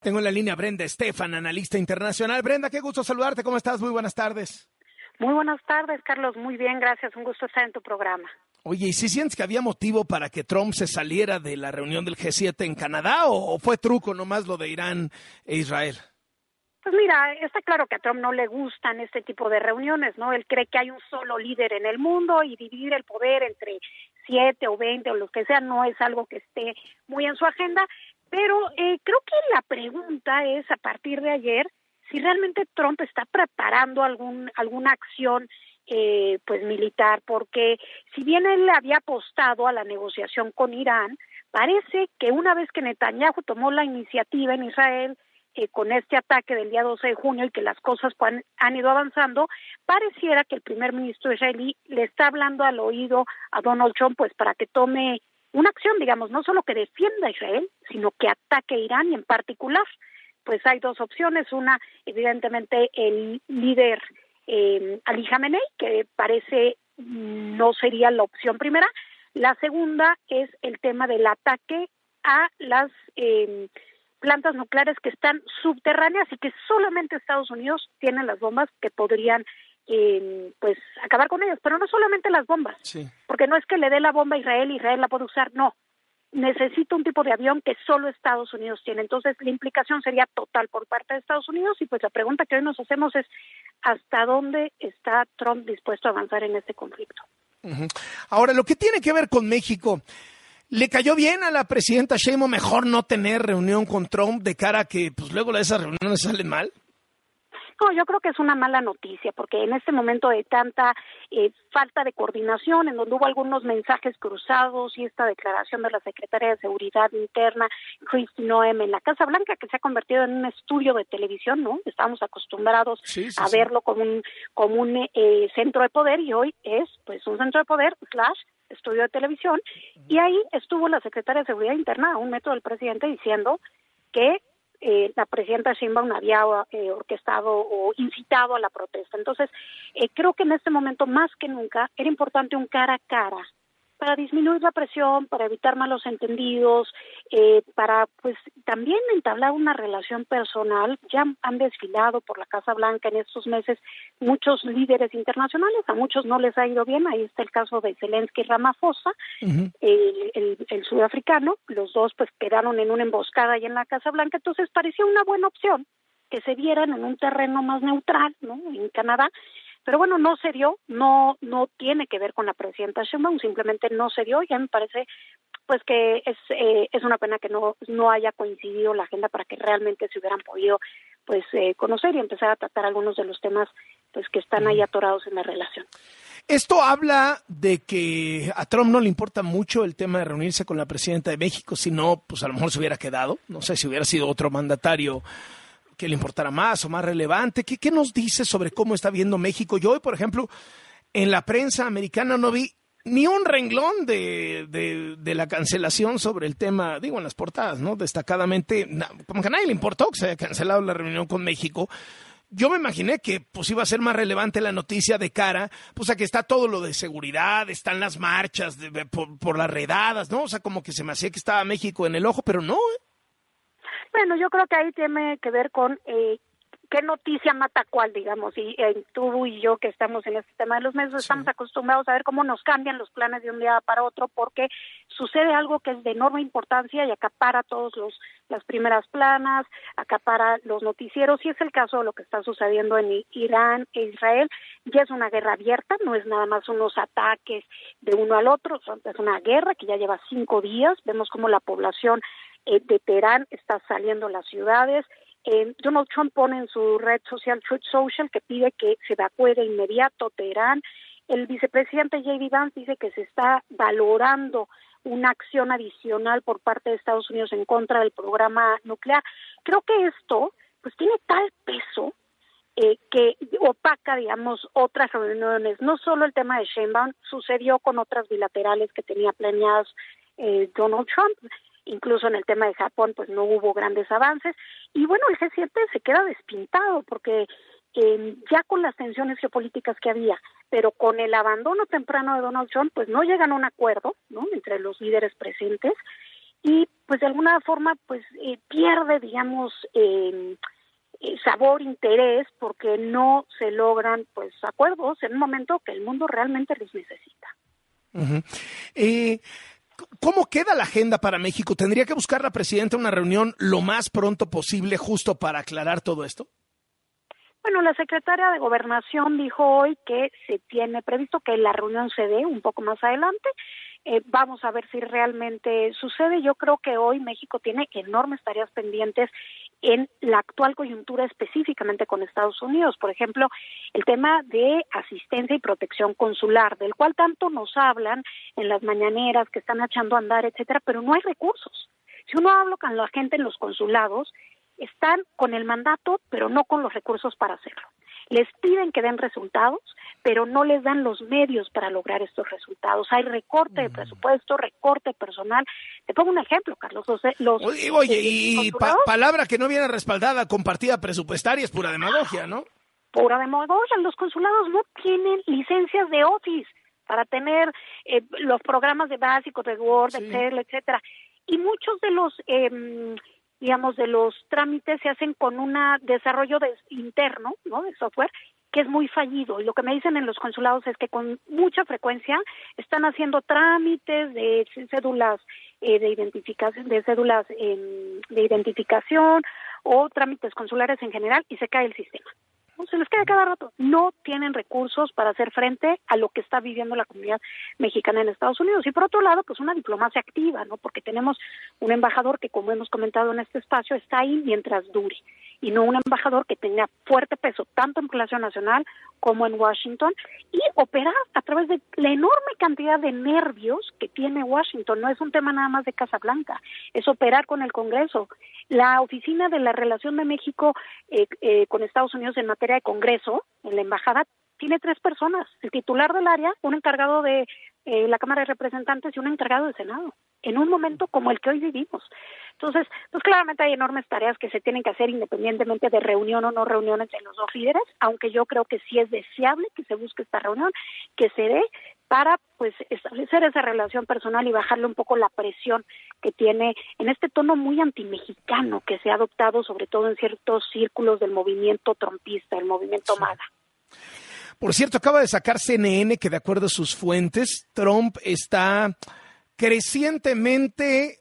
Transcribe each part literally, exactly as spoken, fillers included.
Tengo en la línea Brenda Estefan, analista internacional. Brenda, qué gusto saludarte. ¿Cómo estás? Muy buenas tardes. Muy buenas tardes, Carlos. Muy bien, gracias. Un gusto estar en tu programa. Oye, ¿y si sientes que había motivo para que Trump se saliera de la reunión del G siete en Canadá o fue truco nomás lo de Irán e Israel? Pues mira, está claro que a Trump no le gustan este tipo de reuniones, ¿no? Él cree que hay un solo líder en el mundo y dividir el poder entre siete o veinte o los que sean no es algo que esté muy en su agenda. Pero eh, creo que la pregunta es, a partir de ayer, si realmente Trump está preparando algún alguna acción eh, pues militar, porque si bien él había apostado a la negociación con Irán, parece que una vez que Netanyahu tomó la iniciativa en Israel eh, con este ataque del día doce de junio y que las cosas han, han ido avanzando, pareciera que el primer ministro israelí le está hablando al oído a Donald Trump pues para que tome una acción, digamos, no solo que defienda a Israel, sino que ataque a Irán y en particular, pues hay dos opciones. Una, evidentemente, el líder eh, Ali Khamenei, que parece no sería la opción primera. La segunda es el tema del ataque a las eh, plantas nucleares que están subterráneas y que solamente Estados Unidos tiene las bombas que podrían Eh, pues acabar con ellos, pero no solamente las bombas, sí. Porque no es que le dé la bomba a Israel y Israel la puede usar, no, necesita un tipo de avión que solo Estados Unidos tiene, entonces la implicación sería total por parte de Estados Unidos y pues la pregunta que hoy nos hacemos es ¿hasta dónde está Trump dispuesto a avanzar en este conflicto? Uh-huh. Ahora, lo que tiene que ver con México, ¿le cayó bien a la presidenta Sheinbaum mejor no tener reunión con Trump de cara a que pues luego esas reuniones salen mal? No, yo creo que es una mala noticia, porque en este momento de tanta eh, falta de coordinación, en donde hubo algunos mensajes cruzados y esta declaración de la Secretaria de Seguridad Interna, Kristi Noem, en la Casa Blanca, que se ha convertido en un estudio de televisión, ¿no? Estábamos acostumbrados sí, sí, a sí. verlo como un, como un eh, centro de poder y hoy es pues un centro de poder slash estudio de televisión, y ahí estuvo la Secretaria de Seguridad Interna a un metro del presidente diciendo que Eh, la presidenta Sheinbaum había eh, orquestado o incitado a la protesta. Entonces, eh, creo que en este momento, más que nunca, era importante un cara a cara para disminuir la presión, para evitar malos entendidos, eh, para pues también entablar una relación personal. Ya han desfilado por la Casa Blanca en estos meses muchos líderes internacionales, a muchos no les ha ido bien, ahí está el caso de Zelensky y Ramaphosa, uh-huh. el, el, el sudafricano, los dos pues quedaron en una emboscada ahí en la Casa Blanca, entonces parecía una buena opción que se vieran en un terreno más neutral, ¿no?, en Canadá. Pero bueno, no se dio, no no tiene que ver con la presidenta Sheinbaum, simplemente no se dio. Ya me parece pues que es eh, es una pena que no no haya coincidido la agenda para que realmente se hubieran podido pues eh, conocer y empezar a tratar algunos de los temas pues que están ahí atorados en la relación. Esto habla de que a Trump no le importa mucho el tema de reunirse con la presidenta de México, si no, pues a lo mejor se hubiera quedado, no sé si hubiera sido otro mandatario que le importara más o más relevante. ¿Qué, qué nos dice sobre cómo está viendo México? Yo hoy, por ejemplo, en la prensa americana no vi ni un renglón de, de, de la cancelación sobre el tema, digo, en las portadas, ¿no? Destacadamente, como que a nadie le importó que se haya cancelado la reunión con México. Yo me imaginé que pues iba a ser más relevante la noticia de cara, pues a que está todo lo de seguridad, están las marchas de, de, por, por las redadas, ¿no? O sea, como que se me hacía que estaba México en el ojo, pero no, ¿eh? Bueno, yo creo que ahí tiene que ver con eh, qué noticia mata cuál, digamos, y eh, tú y yo que estamos en este tema de los medios, sí, estamos acostumbrados a ver cómo nos cambian los planes de un día para otro porque sucede algo que es de enorme importancia y acapara todos los las primeras planas, acapara los noticieros, y es el caso de lo que está sucediendo en Irán e Israel. Ya es una guerra abierta, no es nada más unos ataques de uno al otro, es una guerra que ya lleva cinco días, vemos cómo la población Eh, de Teherán está saliendo a las ciudades. Eh, Donald Trump pone en su red social Truth Social que pide que se evacúe de inmediato Teherán. El vicepresidente J D Vance dice que se está valorando una acción adicional por parte de Estados Unidos en contra del programa nuclear. Creo que esto pues tiene tal peso eh, que opaca, digamos, otras reuniones. No solo el tema de Sheinbaum, sucedió con otras bilaterales que tenía planeadas eh, Donald Trump. Incluso en el tema de Japón pues no hubo grandes avances y bueno, el G siete se queda despintado porque eh, ya con las tensiones geopolíticas que había, pero con el abandono temprano de Donald Trump pues no llegan a un acuerdo, ¿no?, entre los líderes presentes y pues de alguna forma pues eh, pierde, digamos, eh, eh, sabor, interés, porque no se logran pues acuerdos en un momento que el mundo realmente los necesita. Uh-huh. Eh, ¿Cómo queda la agenda para México? ¿Tendría que buscar la presidenta una reunión lo más pronto posible justo para aclarar todo esto? Bueno, la secretaria de Gobernación dijo hoy que se tiene previsto que la reunión se dé un poco más adelante. Eh, vamos a ver si realmente sucede. Yo creo que hoy México tiene enormes tareas pendientes en la actual coyuntura, específicamente con Estados Unidos. Por ejemplo, el tema de asistencia y protección consular, del cual tanto nos hablan en las mañaneras, que están echando a andar, etcétera, pero no hay recursos. Si uno habla con la gente en los consulados, están con el mandato, pero no con los recursos para hacerlo. Les piden que den resultados, pero no les dan los medios para lograr estos resultados. Hay recorte de presupuesto, recorte personal. Te pongo un ejemplo, Carlos. Los, los, oye, oye eh, y pa- palabra que no viene respaldada con partida presupuestaria es pura demagogia, ¿no? Pura demagogia. Los consulados no tienen licencias de Office para tener eh, los programas de básicos, de Word, sí. etcétera, etcétera. Y muchos de los... Eh, digamos, de los trámites se hacen con un desarrollo de, interno, ¿no?, de software, que es muy fallido. Y lo que me dicen en los consulados es que con mucha frecuencia están haciendo trámites de cédulas eh, de identificación, de cédulas eh, de identificación o trámites consulares en general, y se cae el sistema. Se les cae cada rato. No tienen recursos para hacer frente a lo que está viviendo la comunidad mexicana en Estados Unidos. Y por otro lado, pues una diplomacia activa, ¿no? Porque tenemos un embajador que, como hemos comentado en este espacio, está ahí mientras dure. Y no un embajador que tenga fuerte peso, tanto en Palacio Nacional como en Washington, y operar a través de la enorme cantidad de nervios que tiene Washington. No es un tema nada más de Casa Blanca, es operar con el Congreso. La oficina de la relación de México eh, eh, con Estados Unidos en materia de Congreso, en la embajada, tiene tres personas: el titular del área, un encargado de eh, la Cámara de Representantes y un encargado de Senado, en un momento como el que hoy vivimos. Entonces, pues claramente hay enormes tareas que se tienen que hacer independientemente de reunión o no reuniones de los dos líderes, aunque yo creo que sí es deseable que se busque esta reunión, que se dé para pues establecer esa relación personal y bajarle un poco la presión que tiene en este tono muy antimexicano que se ha adoptado sobre todo en ciertos círculos del movimiento trumpista, el movimiento sí. MAGA. Por cierto, acaba de sacar C N N que, de acuerdo a sus fuentes, Trump está crecientemente,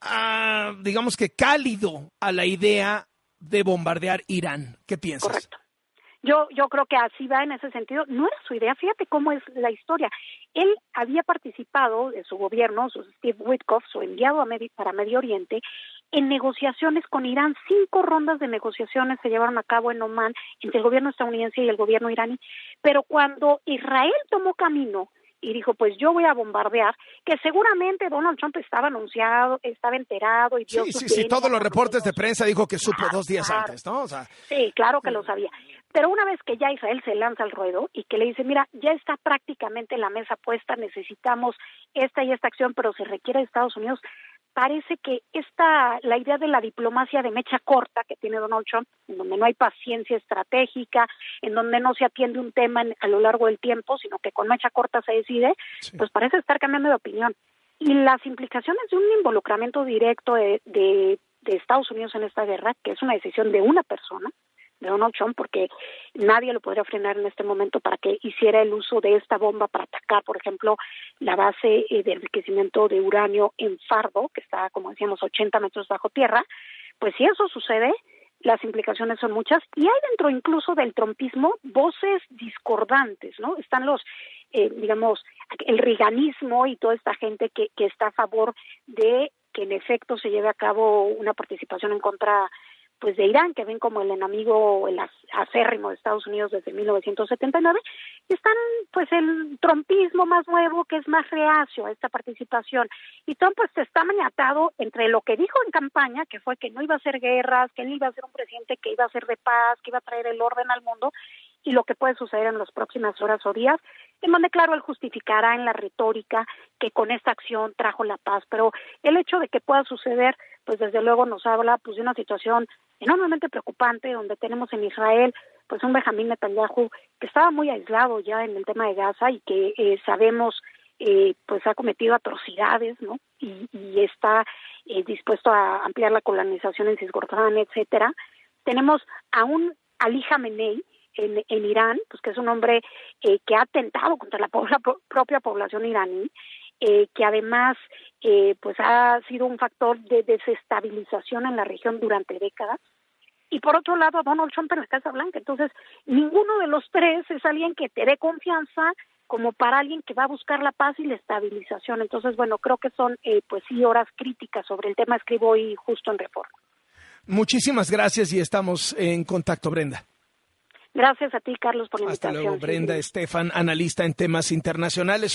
uh, digamos que cálido a la idea de bombardear Irán. ¿Qué piensas? Correcto. Yo yo creo que así va en ese sentido. No era su idea, fíjate cómo es la historia. Él había participado de su gobierno, su Steve Witkoff, su enviado a Medi- para Medio Oriente, en negociaciones con Irán. Cinco rondas de negociaciones se llevaron a cabo en Omán entre el gobierno estadounidense y el gobierno iraní. Pero cuando Israel tomó camino y dijo, pues yo voy a bombardear, que seguramente Donald Trump estaba anunciado, estaba enterado y dio sí, su sí, sí, todos los reportes de prensa dijo que supo claro, dos días claro. antes, ¿no? O sea, sí, claro que lo sabía. Pero una vez que ya Israel se lanza al ruedo y que le dice, mira, ya está prácticamente la mesa puesta, necesitamos esta y esta acción, pero se requiere de Estados Unidos, parece que esta, la idea de la diplomacia de mecha corta que tiene Donald Trump, en donde no hay paciencia estratégica, en donde no se atiende un tema en, a lo largo del tiempo, sino que con mecha corta se decide, sí. pues parece estar cambiando de opinión. Y las implicaciones de un involucramiento directo de, de, de Estados Unidos en esta guerra, que es una decisión de una persona, de Donald Trump, porque nadie lo podría frenar en este momento para que hiciera el uso de esta bomba para atacar, por ejemplo, la base eh, de enriquecimiento de uranio en Fardo, que está, como decíamos, ochenta metros bajo tierra. Pues si eso sucede, las implicaciones son muchas, y hay dentro incluso del trumpismo voces discordantes, ¿no? Están los, eh, digamos, el reaganismo y toda esta gente que, que está a favor de que en efecto se lleve a cabo una participación en contra pues de Irán, que ven como el enemigo, el acérrimo de Estados Unidos desde mil novecientos setenta y nueve, y están pues el trumpismo más nuevo, que es más reacio a esta participación. Y Trump pues está maniatado entre lo que dijo en campaña, que fue que no iba a hacer guerras, que él iba a ser un presidente que iba a ser de paz, que iba a traer el orden al mundo, y lo que puede suceder en las próximas horas o días, en donde, claro, él justificará en la retórica que con esta acción trajo la paz, pero el hecho de que pueda suceder, pues desde luego nos habla pues de una situación enormemente preocupante, donde tenemos en Israel pues un Benjamín Netanyahu que estaba muy aislado ya en el tema de Gaza y que eh, sabemos eh, pues ha cometido atrocidades, ¿no? Y, y está eh, dispuesto a ampliar la colonización en Cisjordania, etcétera. Tenemos a un Ali Khamenei en, en Irán, pues que es un hombre eh, que ha atentado contra la, po- la po- propia población iraní, eh, que además eh, pues ha sido un factor de desestabilización en la región durante décadas. Y por otro lado, a Donald Trump en la Casa Blanca. Entonces, ninguno de los tres es alguien que te dé confianza como para alguien que va a buscar la paz y la estabilización. Entonces, bueno, creo que son, eh, pues sí, horas críticas sobre el tema. Escribo hoy justo en Reforma. Muchísimas gracias y estamos en contacto, Brenda. Gracias a ti, Carlos, por la Hasta invitación. luego, Brenda Sí, sí. Estefan, analista en temas internacionales.